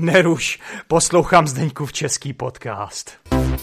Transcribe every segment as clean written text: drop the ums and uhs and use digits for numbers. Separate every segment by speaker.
Speaker 1: Neruš, poslouchám Zdeňkův český podcast.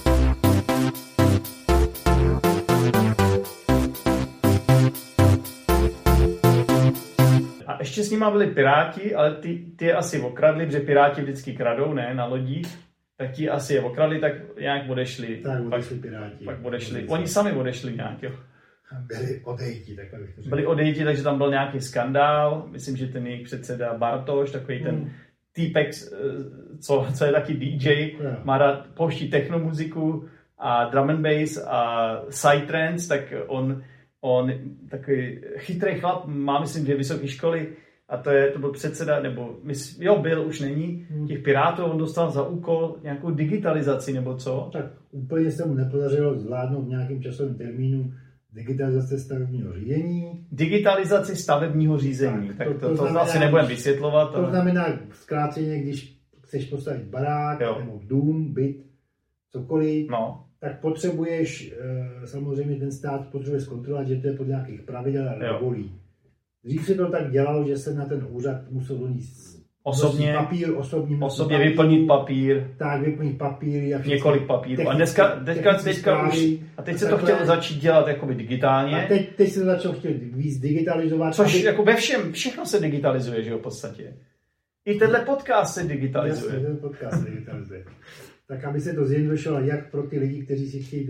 Speaker 1: A ještě s nima byli Piráti, ale ty asi okradli, protože Piráti vždycky kradou, ne, na lodích. Tak ti asi je okradli, tak nějak odešli.
Speaker 2: Tak odešli Piráti.
Speaker 1: Pak odešli. Oni sami odešli nějak, jo.
Speaker 2: Byli odejti, takhle bych to řekl.
Speaker 1: Byli odejti, takže tam byl nějaký skandál. Myslím, že ten jejich předseda Bartoš, takový ten týpek, co je taky DJ, má rád, pouští technomuziku a drum and bass a psytrance, tak on takový chytrý chlap, má myslím, že vysoké školy, a to byl předseda, nebo byl, už není, těch Pirátů, on dostal za úkol nějakou digitalizaci, nebo co?
Speaker 2: Tak úplně se mu nepodařilo zvládnout v nějakém časovém termínu digitalizace stavebního řízení.
Speaker 1: Digitalizaci stavebního řízení, tak to znamená, asi nebudeme vysvětlovat.
Speaker 2: To znamená zkráceně, když chceš postavit barák, nebo dům, byt, cokoliv, tak potřebuješ, samozřejmě ten stát potřebuje zkontrolovat, že to je pod nějakých pravidel a regulí. Dřív se to tak dělalo, že se na ten úřad musel donést osobně
Speaker 1: vyplnit papír.
Speaker 2: Tak, vyplnit papíry.
Speaker 1: Několik papírů. A teďka už, a teď se to chtělo začít dělat jakoby digitálně.
Speaker 2: A teď se to začalo víc digitalizovat.
Speaker 1: Což jako ve všechno se digitalizuje, že jo, v podstatě. I tenhle podcast se digitalizuje.
Speaker 2: Jasně, ten podcast se digitalizuje. Tak aby se to zjednodušilo jak pro ty lidi, kteří si chtějí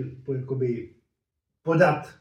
Speaker 2: podat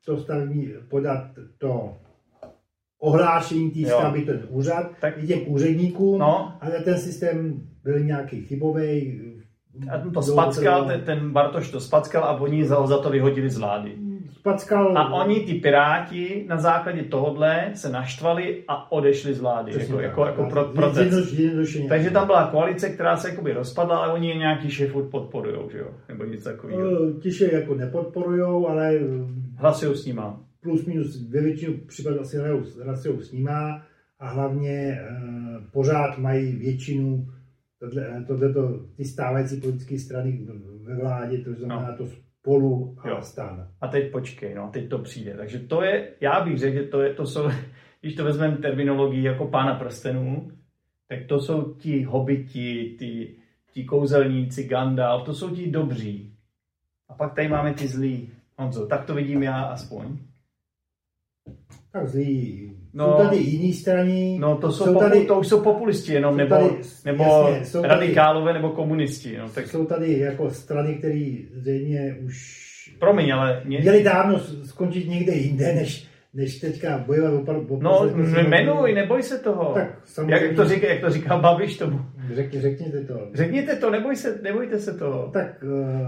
Speaker 2: to ohlášení té stavby, ten úřad, tak i těm úředníkům, ale ten systém byl nějaký chybový.
Speaker 1: A to spackal, ten Bartoš to spackal a oni za to vyhodili z vlády. A oni, ty Piráti, na základě tohodle se naštvali a odešli z vlády. Jako protest. Takže tam byla koalice, která se jakoby rozpadla, ale oni nějaký šéf podporujou, že jo? Nebo něco takového.
Speaker 2: Tiše jako nepodporujou, ale
Speaker 1: hlasujou s nima.
Speaker 2: Plus minus ve většinu případů asi hlasují s nima a hlavně pořád mají většinu ty stávající politické strany ve vládě, to znamená to Spolu a STAN.
Speaker 1: A teď počkej, teď to přijde. Takže to je, já bych řekl, že to jsou, když to vezmeme terminologii jako Pána prstenů, tak to jsou ti hobiti, ti kouzelníci, Gandalf, to jsou ti dobří. A pak tady máme ty zlí. Honzo, tak to vidím já aspoň.
Speaker 2: Tak zlí. Jsou tady jiný strany.
Speaker 1: No to už jsou populisti jenom, nebo radikálové, nebo komunisti. Tak
Speaker 2: jsou tady jako strany, které zřejmě už
Speaker 1: měli
Speaker 2: dávno skončit někde jinde, než teďka bojovat o
Speaker 1: jmenuj, neboj se toho.
Speaker 2: Tak,
Speaker 1: jak to říká Babiš tomu.
Speaker 2: Řekněte to.
Speaker 1: Řekněte to, nebojte se toho.
Speaker 2: Tak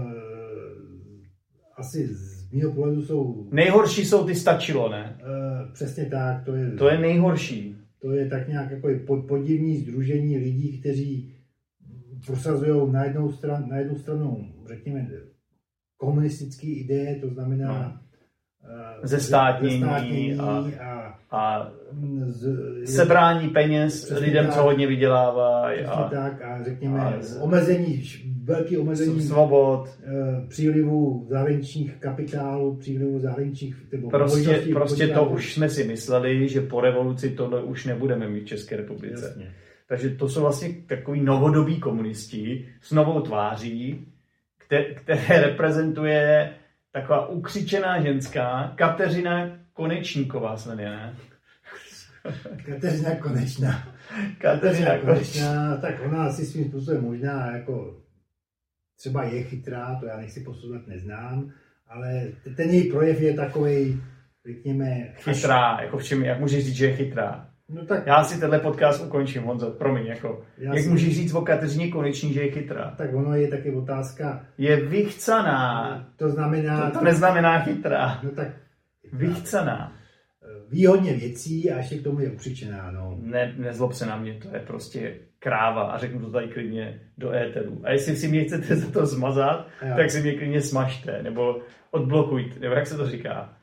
Speaker 2: asi z mého pohledu jsou...
Speaker 1: Nejhorší jsou ty stačilo, ne?
Speaker 2: Přesně tak.
Speaker 1: To je nejhorší.
Speaker 2: To je tak nějak jako podivní sdružení lidí, kteří prosazují na jednu stranu, řekněme, komunistické ideje, to znamená
Speaker 1: zestátnění a sebrání peněz lidem, co hodně vydělávají.
Speaker 2: A řekněme velký omezení
Speaker 1: svobod,
Speaker 2: přílivu zahraničních kapitálů, přílivu zahraničních...
Speaker 1: Prostě to už jsme si mysleli, že po revoluci tohle už nebudeme mít v České republice.
Speaker 2: Jasně.
Speaker 1: Takže to jsou vlastně takový novodobí komunisti s novou tváří, které reprezentuje taková ukřičená ženská Kateřina Konečníková, snad je, ne?
Speaker 2: Kateřina Konečná, tak ona asi svým způsobem možná jako třeba je chytrá, to já nechci posuzovat, neznám, ale ten její projev je takovej, řekněme...
Speaker 1: Chytrá, jako v čem, jak můžeš říct, že je chytrá?
Speaker 2: No tak...
Speaker 1: Já si tenhle podcast ukončím, Honzo, promiň, jak můžeš říct o Kateřině Konečný, že je chytrá?
Speaker 2: Tak ono je taky otázka...
Speaker 1: Je vychcaná.
Speaker 2: To znamená...
Speaker 1: To neznamená chytrá.
Speaker 2: No tak...
Speaker 1: Vychcaná.
Speaker 2: Ví hodně věcí a ještě k tomu je ukřičená, no.
Speaker 1: Nezlob se na mě, to je prostě kráva a řeknu to tady klidně do éteru. A jestli si mě chcete za to zmazat, tak si mě klidně smažte, nebo odblokujte, nebo jak se to říká?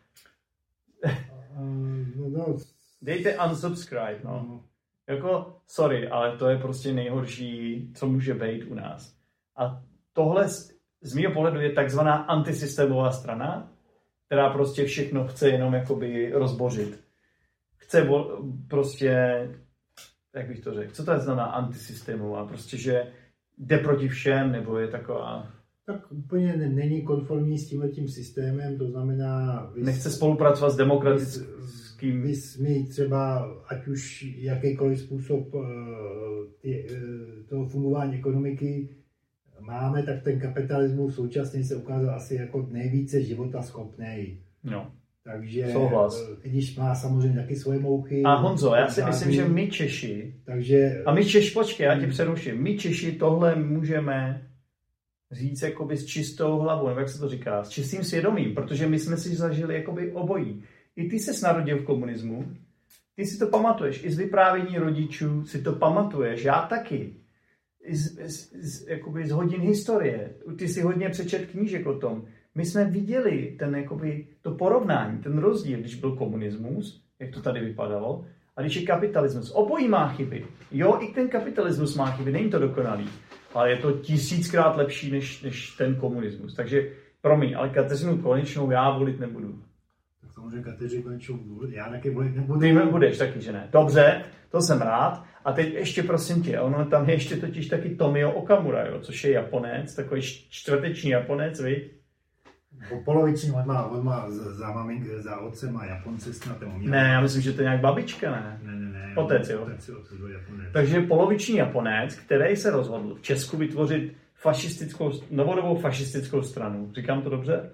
Speaker 1: Dejte unsubscribe, no. Jako, sorry, ale to je prostě nejhorší, co může být u nás. A tohle z mého pohledu je takzvaná antisystémová strana, která prostě všechno chce jenom jakoby rozbořit. Chce prostě jak bych to řekl, co to znamená antisystémová? Prostě, že jde proti všem, nebo je taková...
Speaker 2: Tak úplně není konformní s tímhletím systémem, to znamená...
Speaker 1: Nechce spolupracovat s demokratickým...
Speaker 2: My třeba, ať už jakýkoliv způsob toho fungování ekonomiky máme, tak ten kapitalismus současně se ukázal asi jako nejvíce životaschopný.
Speaker 1: No.
Speaker 2: Takže,
Speaker 1: i
Speaker 2: když má samozřejmě taky svoje mouchy.
Speaker 1: A Honzo, já si myslím, že my Češi, počkej, já tě přeruším, my Češi tohle můžeme říct jakoby s čistou hlavou, nebo jak se to říká, s čistým svědomím, protože my jsme si zažili jakoby obojí. I ty se narodil v komunismu, ty si to pamatuješ, i z vyprávění rodičů si to pamatuješ, já taky. Jakoby z hodin historie, ty si hodně přečet knížek o tom. My jsme viděli to porovnání, ten rozdíl, když byl komunismus, jak to tady vypadalo, a když je kapitalismus. Obojí má chyby. Jo, i ten kapitalismus má chyby, není to dokonalý, ale je to 1000krát lepší než ten komunismus. Takže, promiň, ale Kateřinu Konečnou já volit nebudu.
Speaker 2: Tak samozřejmě Kateřinu Konečnou já taky volit nebudu.
Speaker 1: Ty budeš taky, že ne? Dobře, to jsem rád. A teď ještě prosím tě, ono tam je ještě totiž taky Tomio Okamura, jo, což je Japonec, takový čtvrteční Japonec, viď?
Speaker 2: Poloviční, on má za otcem a Japonce snad.
Speaker 1: Ne, já myslím, že to je nějak babička, ne?
Speaker 2: Ne.
Speaker 1: Otec, jo. Takže poloviční Japonec, který se rozhodl v Česku vytvořit novodobou fašistickou stranu. Říkám to dobře?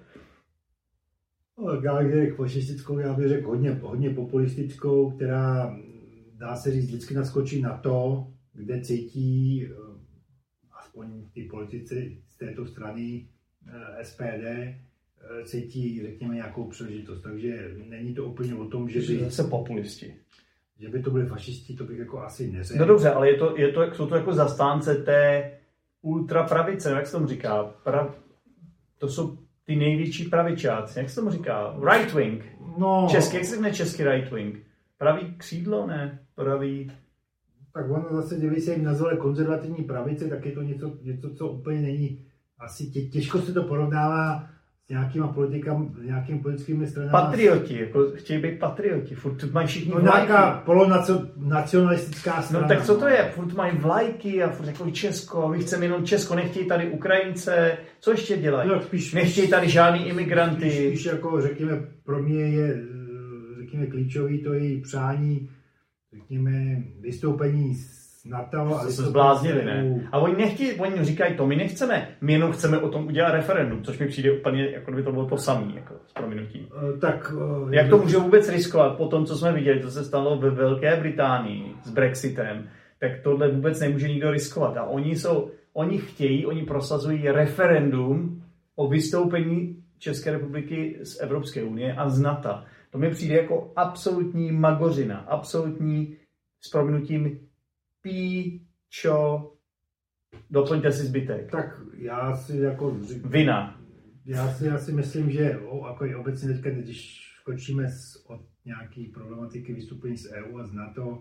Speaker 2: Já bych řekl fašistickou, já bych řekl hodně populistickou, která, dá se říct, vždycky naskočí na to, kde cítí, aspoň ty politici z této strany SPD, cítí, řekněme, nějakou příležitost. Takže není to úplně o tom, že by...
Speaker 1: Zase populisti.
Speaker 2: Že by to byli fašisti, to bych jako asi neřekl.
Speaker 1: No dobře, ale jsou to jako zastánce té ultrapravice, jak se tomu říká? To jsou ty největší pravičáci, jak se tomu říká? Right wing.
Speaker 2: No.
Speaker 1: Česky, jak se řekne český right wing? Pravý křídlo, ne? Pravý...
Speaker 2: Tak ono zase, kdyby se jim nazvali konzervativní pravice, tak je to něco co úplně není... Asi těžko se to porovnává s nějakými politickými stranami.
Speaker 1: Patrioti, jako chtějí být patrioti, furt mají všichni
Speaker 2: vlajky. Nějaká polonacionalistická strana.
Speaker 1: No tak co to je? Furt mají vlajky a furt jako Česko, my chceme jenom Česko, nechtějí tady Ukrajince, co ještě dělají? No, nechtějí tady žádný imigranty.
Speaker 2: Spíš jako řekněme, pro mě je klíčový to její přání, řekněme, vystoupení NATO a
Speaker 1: se zbláznili, ne? A oni říkají to, my nechceme, my jenom chceme o tom udělat referendum, což mi přijde úplně, jako by to bylo to samý, jako s prominutím. Jak to může vůbec riskovat po tom, co jsme viděli, to se stalo ve Velké Británii s Brexitem, tak tohle vůbec nemůže nikdo riskovat. A oni prosazují referendum o vystoupení České republiky z Evropské unie a z NATO. To mi přijde jako absolutní magořina, absolutní s prominutím píčo, doplňte si zbytek.
Speaker 2: Tak já si jako...
Speaker 1: Vina.
Speaker 2: Já si myslím, že jako obecně teďka, když skočíme od nějaké problematiky vystoupení z EU a z NATO,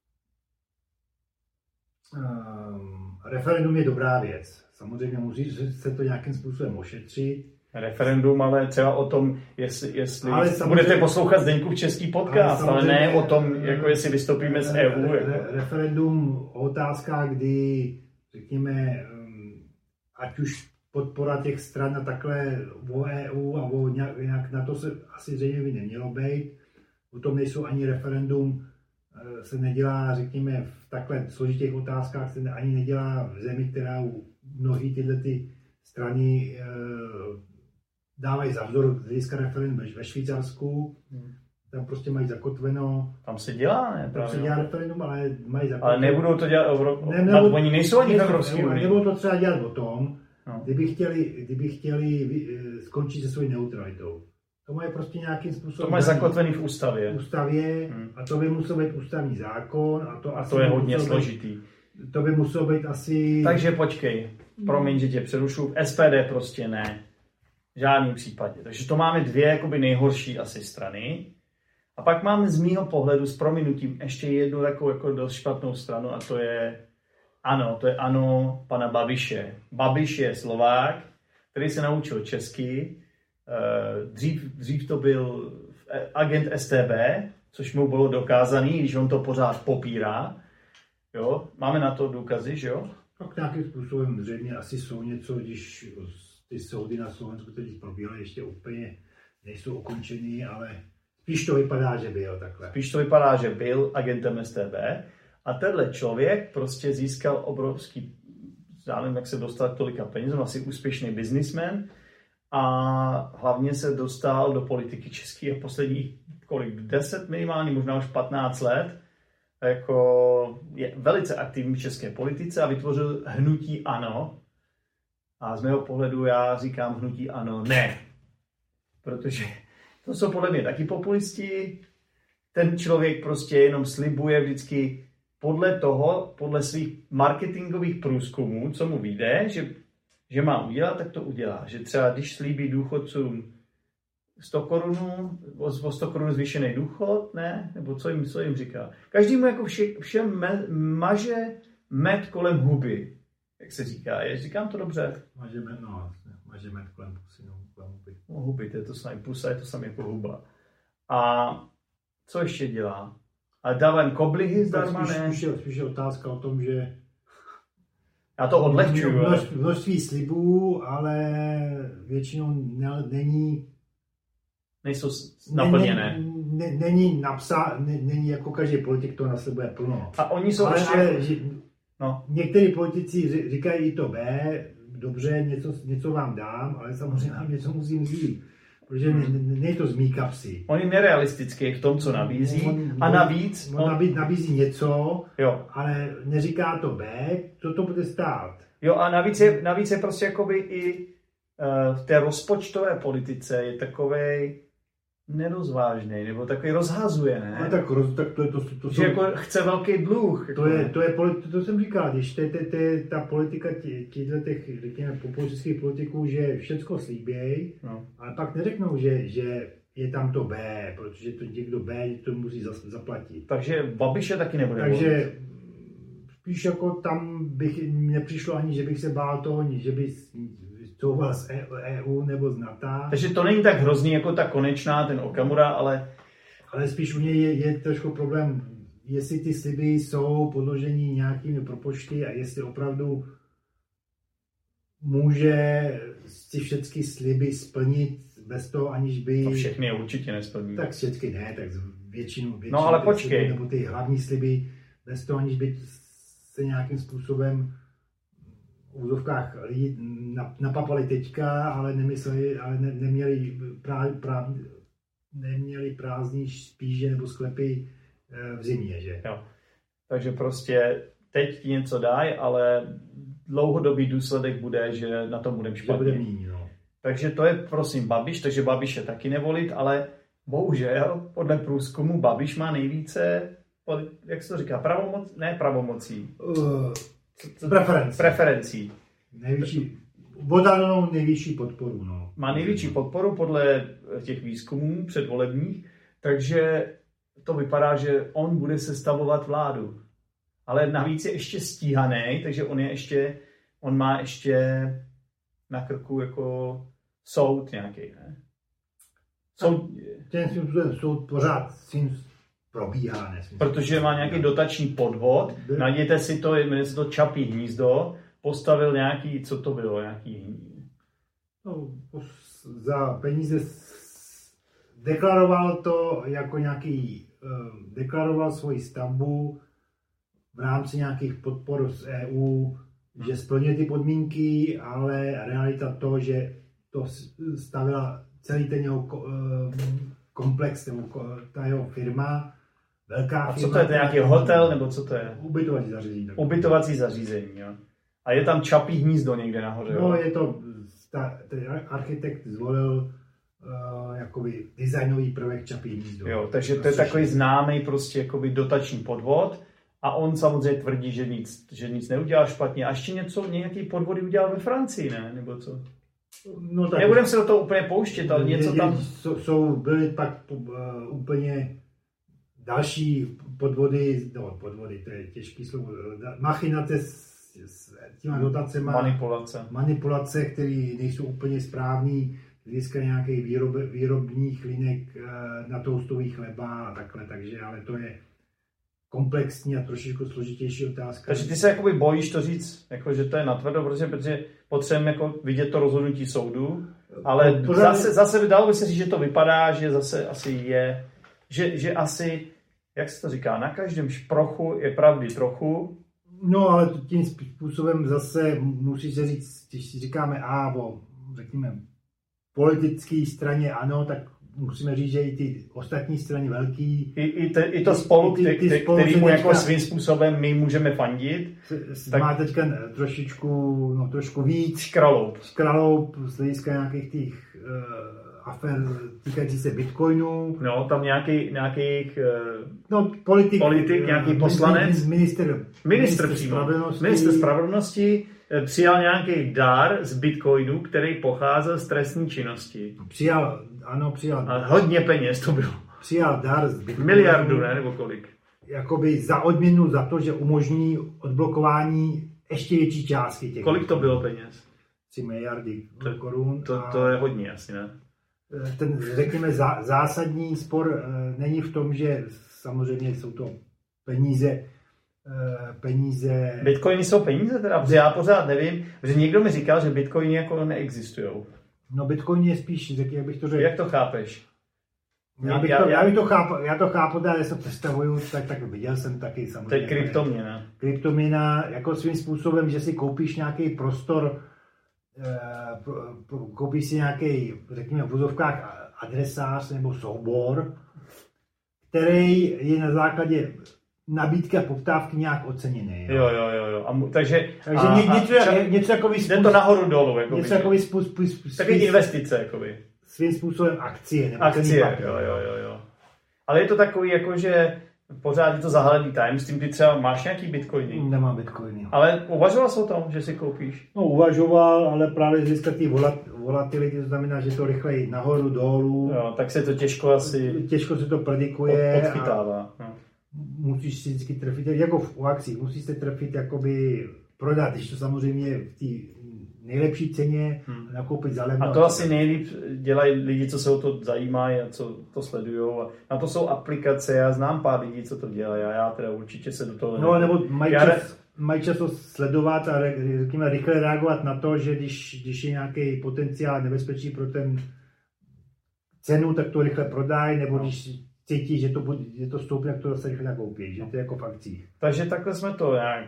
Speaker 2: referendum je dobrá věc. Samozřejmě musí se to nějakým způsobem ošetřit.
Speaker 1: Referendum, ale třeba o tom, jestli budete poslouchat Zdeňkův český podcast, ale ne o tom, jako jestli vystoupíme z EU.
Speaker 2: Referendum o otázkách, kdy, řekněme, ať už podpora těch stran a takhle o EU a o nějak na to se asi zřejmě by nemělo být. O tom nejsou ani referendum, se nedělá, řekněme, v takhle složitých otázkách, se ani nedělá v zemi, která mnohý tyhle ty strany dávají za vzor z hlediska referendum ve Švýcarsku. Tam prostě mají zakotveno.
Speaker 1: Tam se dělá, ne?
Speaker 2: Tam se dělá referendum, ale mají zakotveno.
Speaker 1: Ale nebudou to dělat oni nejsou ani v Evropské unii.
Speaker 2: Nebudou to třeba dělat o tom, kdyby chtěli skončit se svojí neutralitou. To mají prostě nějakým způsobem.
Speaker 1: To mají zakotvený v ústavě.
Speaker 2: A to by musel být ústavní zákon.
Speaker 1: A to je hodně složitý.
Speaker 2: To by muselo být asi...
Speaker 1: Takže počkej, promiň, že tě přerušu. SPD prostě ne. V žádném případě. Takže to máme dvě jakoby nejhorší asi strany. A pak máme z mýho pohledu s prominutím ještě jednu jako dost špatnou stranu a to je ANO pana Babiše. Babiš je Slovák, který se naučil česky. Dřív to byl agent StB, což mu bylo dokázaný, když on to pořád popírá. Jo, máme na to důkazy, že jo?
Speaker 2: Tak nějakým způsobem zřejmě asi jsou něco, když ty soudy na Slovensku teď probíhaly, ještě úplně nejsou ukončený, ale spíš to vypadá, že byl takhle.
Speaker 1: Spíš to vypadá, že byl agentem STB a tenhle člověk prostě získal obrovský, já nevím, jak se dostal tolika peněz, asi úspěšný biznismen a hlavně se dostal do politiky české a posledních 10 minimálně, možná už 15 let, jako je velice aktivní v české politice a vytvořil hnutí ANO. A z mého pohledu já říkám hnutí ANO ne. Protože to jsou podle mě taky populisti. Ten člověk prostě jenom slibuje vždycky podle svých marketingových průzkumů, co mu vyjde, že má udělat, tak to udělá. Že třeba když slíbí důchodcům 100 korun, o 100 korun zvýšený důchod, ne? Nebo co jim říká? Každý mu jako všem maže med kolem huby, jak se říká. Říkám to dobře?
Speaker 2: Maže med kolem pusy, kolem huby.
Speaker 1: No, huby, to je to samé, pusa je to samé jako huba. A co ještě dělá? A dávám koblihy zdarma, ne?
Speaker 2: Spíš je otázka o tom, že
Speaker 1: já to odlehčuju.
Speaker 2: Množství slibů, ale většinou nejsou naplněné. Není jako každý politik to naslibuje plno.
Speaker 1: A oni jsou
Speaker 2: některý politici říkají i to B, dobře, něco vám dám, ale samozřejmě vám něco musím vzít. Protože není to z mý kapsy.
Speaker 1: On je nerealistický v tom, co nabízí. A navíc...
Speaker 2: On nabízí něco,
Speaker 1: jo.
Speaker 2: Ale neříká to B, co to bude stát.
Speaker 1: Jo, a navíc je prostě jakoby i v té rozpočtové politice je takovej nerozvážnej, nebo takový rozhazuje, ne?
Speaker 2: No, tak to
Speaker 1: že jako chce velký dluh.
Speaker 2: To jsem říkal, když ta politika těch, řekněme, populistických politiků, že všecko slíbějí, ale pak neřeknou, že je tam to B, protože to někdo B to musí zaplatit.
Speaker 1: Takže Babiše taky nebude.
Speaker 2: Takže spíš jako tam bych nepřišlo ani, že bych se bál toho, že by souhlas z EU nebo z NATO.
Speaker 1: Takže to není tak hrozný jako ta konečná, ten Okamura, ale
Speaker 2: spíš u něj je trošku problém, jestli ty sliby jsou podložení nějakými propočty a jestli opravdu může si všechny sliby splnit bez toho, aniž by...
Speaker 1: To všechny určitě nesplní.
Speaker 2: Tak všechny ne, tak většinu
Speaker 1: no ale počkej.
Speaker 2: Sliby, nebo ty hlavní sliby bez toho, aniž by se nějakým způsobem v úzovkách lidi napapali teďka, ale nemysleli, ale neměli prázdný spíže nebo sklepy v zimě, že?
Speaker 1: Jo. Takže prostě teď ti něco dají, ale dlouhodobý důsledek bude, že na tom budeme špatně.
Speaker 2: Bude míň, no.
Speaker 1: Takže to je prosím Babiš, takže Babiše taky nevolit, ale bohužel podle průzkumu Babiš má nejvíce, jak se to říká, pravomocí. Preferencí.
Speaker 2: Nejvyšší podporu, no.
Speaker 1: Má největší podporu podle těch výzkumů předvolebních, takže to vypadá, že on bude sestavovat vládu. Ale navíc je ještě stíhaný, takže on má ještě na krku jako soud nějaký, ne?
Speaker 2: Soud pořád probíhá,
Speaker 1: protože má nějaký dotační podvod, najděte si to, jmenuje se to Čapí hnízdo, postavil nějaký, co to bylo, nějaký...
Speaker 2: No, za peníze deklaroval to jako nějaký, deklaroval svoji stavbu v rámci nějakých podpor z EU, že splňuje ty podmínky, ale realita to, že to stavila celý ten jeho komplex, nebo ta jeho firma, velká firma.
Speaker 1: A co to je, to nějaký hotel, nebo co to je?
Speaker 2: Ubytovací zařízení.
Speaker 1: Ubytovací zařízení, jo. A je tam Čapí hnízdo někde nahoře, jo?
Speaker 2: No, je to, ten architekt zvolil jakoby designový prvek Čapí hnízdo.
Speaker 1: Jo, takže to je takový známý prostě jakoby dotační podvod a on samozřejmě tvrdí, že nic neudělal špatně. A ještě nějaký podvody udělal ve Francii, ne? Nebo co?
Speaker 2: No, tak
Speaker 1: nebudem se do toho úplně pouštět, ale něco tam...
Speaker 2: Byly pak úplně další podvody, to je těžký slovo, machinace s těma dotacema. Manipulace, které nejsou úplně správný, získá nějakých výrobních linek na toastový chleba a takhle, takže, ale to je komplexní a trošičku složitější otázka.
Speaker 1: Takže ty se jakoby bojíš to říct, jako, že to je natvrdo, protože potřebujeme jako vidět to rozhodnutí soudu, ale zase dalo by se říct, že to vypadá, že zase asi je, že asi, jak se to říká, na každém šprochu je pravdy trochu.
Speaker 2: No, ale tím způsobem zase musí se říct, když si říkáme řekněme, politické straně ano, tak musíme říct, že i ty ostatní strany velký...
Speaker 1: I to spolu, kterýmu jako svým způsobem my můžeme fandit.
Speaker 2: Má teďka trošku víc škraloup z hlediska nějakých těch afér týkající se bitcoinu.
Speaker 1: No, tam nějakých
Speaker 2: politik,
Speaker 1: nějaký poslanec, ministr spravedlnosti přijal nějaký dar z bitcoinu, který pocházel z trestní činnosti.
Speaker 2: Přijal.
Speaker 1: A hodně peněz to bylo.
Speaker 2: Přijal dar z bitcoinu.
Speaker 1: Miliardu, ne? Nebo kolik?
Speaker 2: Jakoby za odměnu za to, že umožní odblokování ještě větší částky těch.
Speaker 1: Kolik to bylo peněz?
Speaker 2: 3 miliardy korun.
Speaker 1: To je hodně asi, ne?
Speaker 2: Ten, řekněme, zásadní spor není v tom, že samozřejmě jsou to peníze.
Speaker 1: Bitcoiny jsou peníze teda? Protože já pořád nevím, že někdo mi říkal, že bitcoiny jako neexistujou.
Speaker 2: No bitcoin je spíš, jak bych to řekl.
Speaker 1: Jak to chápeš?
Speaker 2: Já to chápu, já se představuju, tak viděl jsem taky samozřejmě.
Speaker 1: To je kryptoměna.
Speaker 2: Kryptoměna jako svým způsobem, že si koupíš nějaký prostor, koupíš si nějaký, řekněme v vozovkách adresář nebo soubor, který je na základě nabídky a poptávky nějak oceněný.
Speaker 1: Jo. Takže
Speaker 2: něco jako
Speaker 1: jde to nahoru dolů. Jakoby,
Speaker 2: něco jako
Speaker 1: taky investice. Jakoby.
Speaker 2: Svým způsobem akcie.
Speaker 1: Jo. Ale je to takový, jako že pořád je to zahalený tajemstvím. Ty třeba máš nějaký bitcoiny?
Speaker 2: Nemám bitcoiny.
Speaker 1: Ale uvažoval jsi o tom, že si koupíš?
Speaker 2: No uvažoval, ale právě z hlediska té volatility, to znamená, že to rychleji nahoru, dolů.
Speaker 1: Jo, tak se to těžko
Speaker 2: se to predikuje.
Speaker 1: Odchytává.
Speaker 2: Musíš si vždycky trefit, jako u akcí, musíš se trefit jakoby prodat, když to samozřejmě v té nejlepší ceně nakoupit za levno.
Speaker 1: A to asi nejlíp dělají lidi, co se o to zajímají a co to sledují. Na to jsou aplikace, já znám pár lidí, co to dělají a já teda určitě se do toho...
Speaker 2: No nebo mají čas to sledovat a řekněme rychle reagovat na to, že když je nějaký potenciál nebezpečí pro ten cenu, tak to rychle prodají, nebo když cítí, že to stoupne, tak to zase rychle nakoupí, že to je jako v akcích.
Speaker 1: Takže takhle jsme to nějak,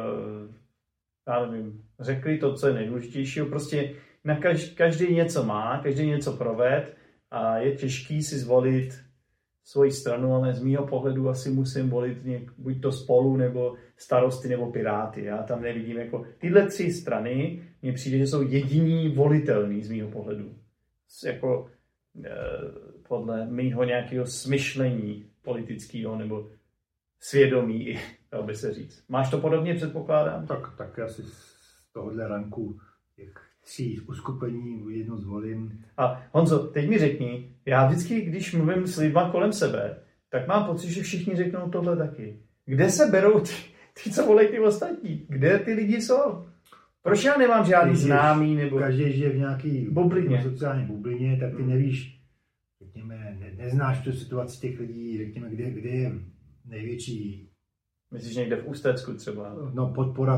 Speaker 1: já nevím, řekli to, co je nejdůležitější. Prostě na každý něco má, každý něco proved a je těžký si zvolit svoji stranu, ale z mýho pohledu asi musím volit buď to Spolu, nebo Starosty, nebo Piráty. Já tam nevidím jako tyhle 3 strany, mně přijde, že jsou jediní volitelný z mýho pohledu. Jako podle mýho nějakého smyšlení politického nebo svědomí, dalo by se říct. Máš to podobně, předpokládám?
Speaker 2: Tak asi z tohohle ranku těch 3 uskupení jedno zvolím.
Speaker 1: A Honzo, teď mi řekni, já vždycky, když mluvím s lidma kolem sebe, tak mám pocit, že všichni řeknou tohle taky. Kde se berou ty co volej ty ostatní? Kde ty lidi jsou? Proč já nemám žádný známý? Nebo...
Speaker 2: Každý žije v nějaký sociální bublině, tak ty nevíš, řekněme, neznáš tu situaci těch lidí, řekněme, kde je největší...
Speaker 1: Myslíš někde v Ústecku třeba?
Speaker 2: No, podpora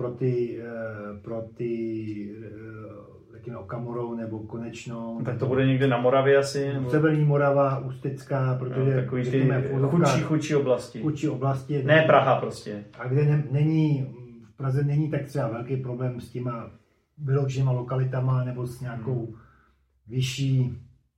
Speaker 2: pro ty řekněme, Okamurou nebo Konečnou.
Speaker 1: Tak to bude někde na Moravě asi? Nebo...
Speaker 2: Severní Morava, Ústecká, protože...
Speaker 1: No, takový ty chudší oblasti.
Speaker 2: Chudší oblasti.
Speaker 1: Ne Praha prostě.
Speaker 2: A kde není... V Praze není tak třeba velký problém s těma vyloučenýma lokalitama nebo s nějakou vyšším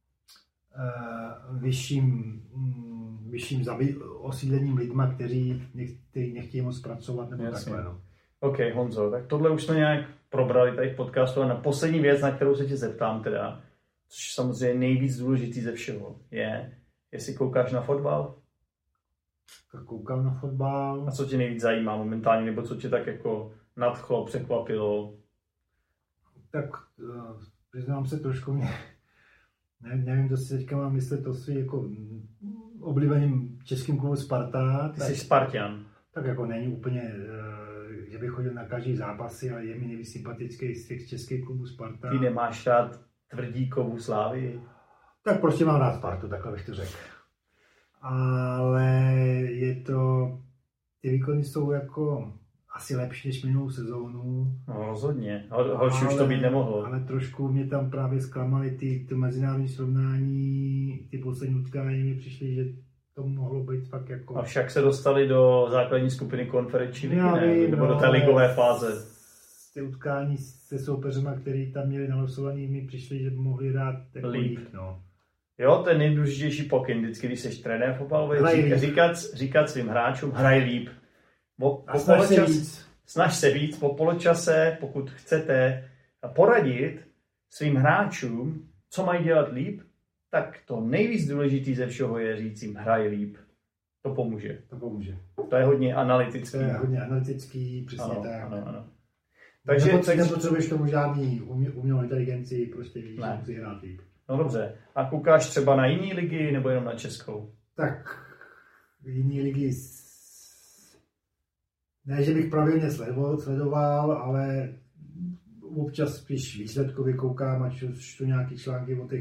Speaker 2: osídlením lidma, kteří nechtějí moc pracovat nebo takhle. No.
Speaker 1: OK, Honzo, tak tohle už jsme nějak probrali tady v podcastu a na poslední věc, na kterou se tě zeptám teda, což samozřejmě nejvíc důležitý ze všeho, je, jestli koukáš na fotbal?
Speaker 2: Tak koukám na fotbal.
Speaker 1: A co tě nejvíc zajímá momentálně, nebo co tě tak jako nadchlo, překvapilo?
Speaker 2: Tak přiznám se trošku nevím, to si teďka mám myslet, to si jako oblíbeným českým klubu Sparta.
Speaker 1: Ty jsi Spartan.
Speaker 2: Tak jako není úplně, že bych chodil na každý zápasy, ale je mi nejvíc sympatický z těch českých klubů Sparta.
Speaker 1: Ty nemáš rád Tvrdíkovu Slávii?
Speaker 2: Tak prostě mám rád Spartu, takhle bych to řekl. Ale je to ty výkony jsou jako asi lepší než minulou sezónu.
Speaker 1: No rozhodně, horší už to být nemohlo.
Speaker 2: Ale trošku mě tam právě zklamaly ty mezinárodní srovnání, ty poslední utkání mi přišly, že to mohlo být fakt jako...
Speaker 1: A však se dostali do základní skupiny konferenční ligy, ne? Nebo do té ligové fáze.
Speaker 2: Ty utkání se soupeřema, který tam měli nalosovaný, mi přišli, že by mohli hrát jako líp. No.
Speaker 1: Jo, ten nejdůležitější pokyn, vždycky, když jsi trenér fotbalový, říkat svým hráčům, hraj líp. Snaž se víc, po poločase, pokud chcete poradit svým hráčům, co mají dělat líp, tak to nejvíc důležitý ze všeho je říct jim, hraj líp. To pomůže. To je hodně analytický. Přesně tak. Ano.
Speaker 2: Takže nepotřebuješ tomu žádný umělou inteligenci, prostě víš, že musí hrát líp.
Speaker 1: No dobře. A koukáš třeba na jiný ligy, nebo jenom na českou?
Speaker 2: Tak, jiný ligy... Ne, že bych pravidelně sledoval, ale občas spíš výsledkově koukám a čtu nějaký články o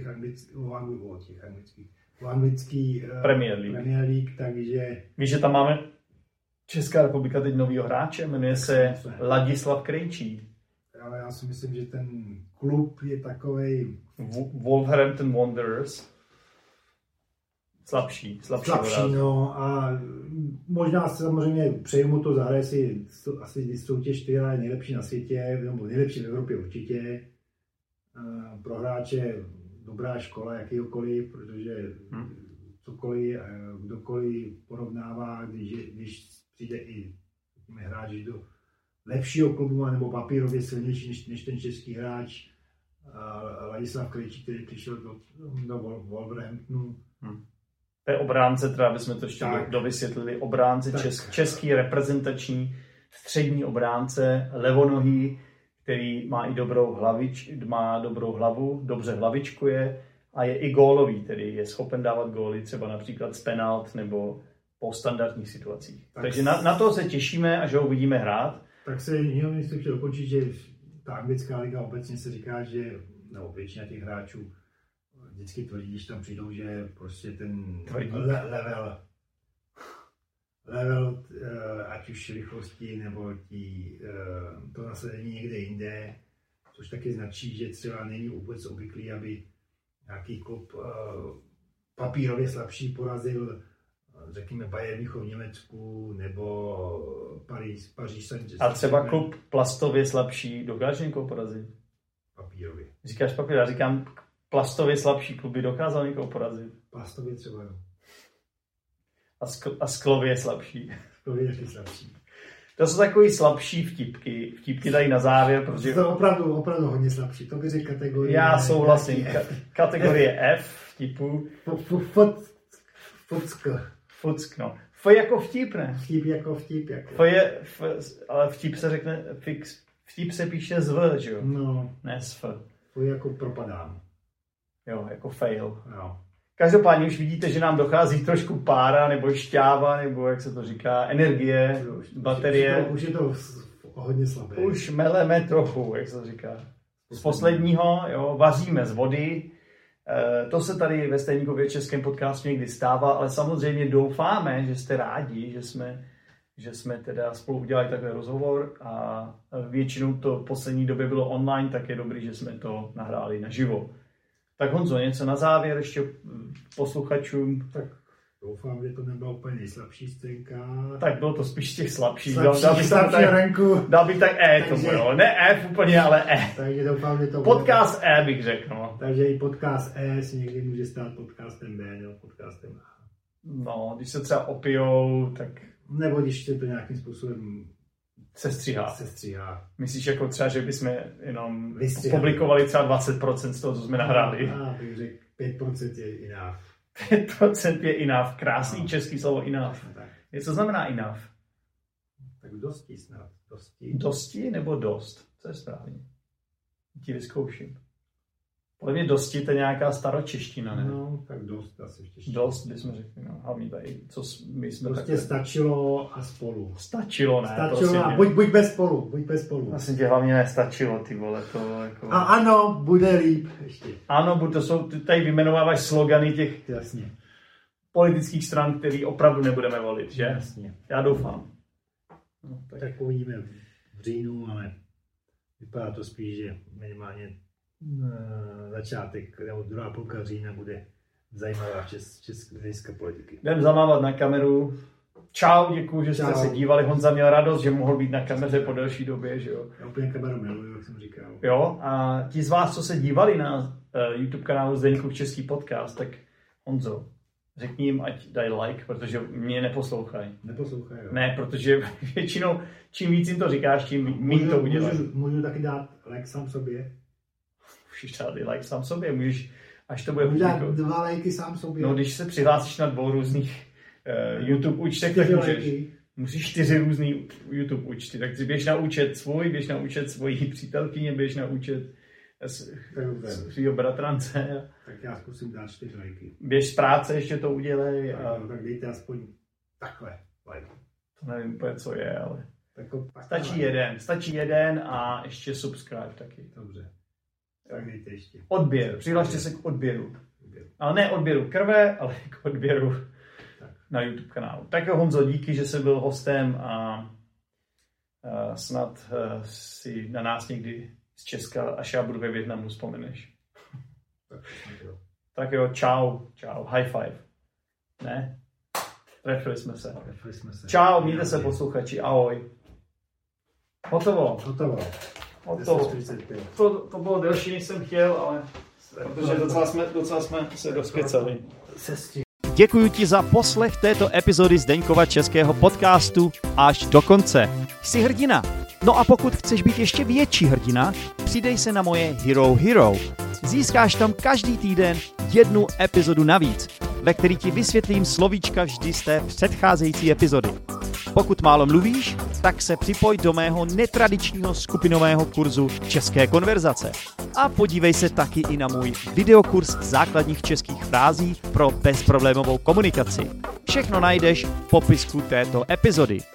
Speaker 2: anglický Premier League, takže...
Speaker 1: Víš, že tam máme Česká republika teď novýho hráče, jmenuje se Ladislav Krejčí.
Speaker 2: Ale já si myslím, že ten klub je takovej...
Speaker 1: Wolverhampton Wanderers. Slabší,
Speaker 2: no a možná samozřejmě přeju mu to, zahraje si asi soutěž, která je nejlepší na světě, nebo nejlepší v Evropě určitě. Pro hráče dobrá škola jakýkoliv, protože cokoliv, kdokoliv porovnává, když přijde i hráč do lepšího klubu nebo papírově silnější než ten český hráč Ladislav Krejčí, který přišel do Wolverhamptonu.
Speaker 1: To je obránce, teda bychom to ještě dovysvětlili, obránce český reprezentační střední obránce, levonohý, který má i dobrou hlavu, dobře hlavičkuje a je i gólový, tedy je schopen dávat góly třeba například z penalt nebo po standardních situacích. Takže na to se těšíme, až ho uvidíme hrát.
Speaker 2: Tak se jenom jsem chtěl dokončit, že ta anglická liga obecně se říká, že většina těch hráčů vždycky tvrdí, když tam přijdou, že prostě ten level ať už rychlosti nebo to nasledení někde jinde, což taky značí, že třeba není vůbec obvyklý, aby nějaký klub papírově slabší porazil, řekněme, Bayern Mnichov v Německu nebo Paříž Saint-Germain.
Speaker 1: A třeba klub plastově slabší dokáže někoho porazit?
Speaker 2: Papírově.
Speaker 1: Říkáš papír, já říkám plastově slabší klub by dokázal někoho porazit.
Speaker 2: Plastově třeba, jo.
Speaker 1: A sklově slabší.
Speaker 2: Sklově taky slabší.
Speaker 1: To jsou takový slabší vtipky tady na závěr, protože...
Speaker 2: To je opravdu hodně slabší, to by řekl kategorie...
Speaker 1: Já souhlasím, kategorie F vtipu. Fuck, no. F jako vtip, ne?
Speaker 2: Vtip jako vtip.
Speaker 1: Ale vtip se řekne, vtip se píše z V, že jo?
Speaker 2: No.
Speaker 1: Ne z F.
Speaker 2: To je jako propadám.
Speaker 1: Jo, jako fail.
Speaker 2: Jo.
Speaker 1: Každopádně už vidíte, že nám dochází trošku pára, nebo šťáva, nebo jak se to říká, energie, baterie.
Speaker 2: Už je to hodně slabé.
Speaker 1: Už meleme trochu, jak se to říká. Z posledního, jo, vaříme z vody. To se tady ve Stejníkově českém podcastu někdy stává, ale samozřejmě doufáme, že jste rádi, že jsme teda spolu udělali takový rozhovor a většinou to v poslední době bylo online, tak je dobrý, že jsme to nahráli naživo. Tak Honzo, něco na závěr ještě posluchačům?
Speaker 2: Tak doufám, že to nebyla úplně nejslabší scénka.
Speaker 1: Tak bylo to spíš těch slabších. Dal bych tak E tomu, jo. Ne F úplně, ale E.
Speaker 2: Takže doufám, že to
Speaker 1: podcast bude... E bych řekl, no.
Speaker 2: Takže i podcast E si někdy může stát podcastem B nebo podcastem A.
Speaker 1: No, když se třeba opijou, tak...
Speaker 2: Nebo když se to nějakým způsobem
Speaker 1: sestříhá. Myslíš jako třeba, že bychom jenom publikovali třeba 20% z toho, co jsme nahráli?
Speaker 2: Já bych řekl, 5% je enough.
Speaker 1: 5% je enough. Krásný český slovo enough. Co znamená enough?
Speaker 2: Tak dosti snad.
Speaker 1: Dosti nebo dost? Co je správně? Ti vyzkouším. Podle mě dosti to je nějaká staročeština, ne?
Speaker 2: No, tak dost asi ještě.
Speaker 1: Dost bychom řekli, no. Hlavně tady, co my jsme
Speaker 2: prostě takhle... stačilo a spolu.
Speaker 1: Stačilo, ne?
Speaker 2: Stačilo a buď bez spolu.
Speaker 1: Vlastně tě hlavně nestačilo, ty vole, to jako...
Speaker 2: A ano, bude líp ještě.
Speaker 1: Ano, to jsou, ty tady vyjmenováváš slogany těch
Speaker 2: politických
Speaker 1: stran, který opravdu nebudeme volit, že?
Speaker 2: Jasně.
Speaker 1: Já doufám.
Speaker 2: No, tak uvidíme v říjnu, ale vypadá to spíš, že minimálně začátek nebo druhá půlka října bude zajímavá české politiky.
Speaker 1: Jdem zamávat na kameru. Čau, děkuji, že jste se dívali. Honza měl radost, že mohl být na kameře po delší době, že jo.
Speaker 2: Já úplně kameru miluju, jak jsem říkal.
Speaker 1: Jo, a ti z vás, co se dívali na YouTube kanálu Zdeňkův český podcast, tak Honzo, řekni jim, ať dají like, protože mě neposlouchají.
Speaker 2: Neposlouchají, jo.
Speaker 1: Ne, protože většinou, čím víc jim to říkáš, tím méně to udělají.
Speaker 2: Můžu taky dát like sám sobě?
Speaker 1: Můžeš dát like sám sobě, můžeš, až to bude...
Speaker 2: Můžu dát 2 lajky sám sobě.
Speaker 1: No, když se přihlásíš na 2 různých YouTube účtech, tak musíš 4 různý YouTube účty. Tak si běž na účet svůj, běž na účet svojí přítelkyně, běž na účet svýho bratrance.
Speaker 2: Tak já zkusím dát 4 lajky.
Speaker 1: Běž z práce, ještě to udělej.
Speaker 2: Tak dejte aspoň takhle like.
Speaker 1: To nevím úplně, co je, ale stačí
Speaker 2: tak
Speaker 1: jeden a ještě subscribe taky.
Speaker 2: Dobře. Tak dejte ještě.
Speaker 1: Odběr, přihlašte se k odběru. Ale ne odběru krve, ale k odběru na YouTube kanálu. Tak jo, Honzo, díky, že jsi byl hostem a snad si na nás někdy z Česka, až já budu ve Vietnamu, vzpomeneš. Tak jo, čau, high five. Ne? Trefili jsme se. Čau, mějte se posluchači, ahoj. Hotovo. To bylo delší, než jsem chtěl, ale protože docela jsme se rozkecali. Děkuji ti za poslech této epizody Zdeňkova českého podcastu až do konce. Jsi hrdina. No a pokud chceš být ještě větší hrdina, přidej se na moje Hero. Získáš tam každý týden 1 epizodu navíc, ve který ti vysvětlím slovíčka vždy z té předcházející epizody. Pokud málo mluvíš, tak se připoj do mého netradičního skupinového kurzu České konverzace. A podívej se taky i na můj videokurs základních českých frází pro bezproblémovou komunikaci. Všechno najdeš v popisku této epizody.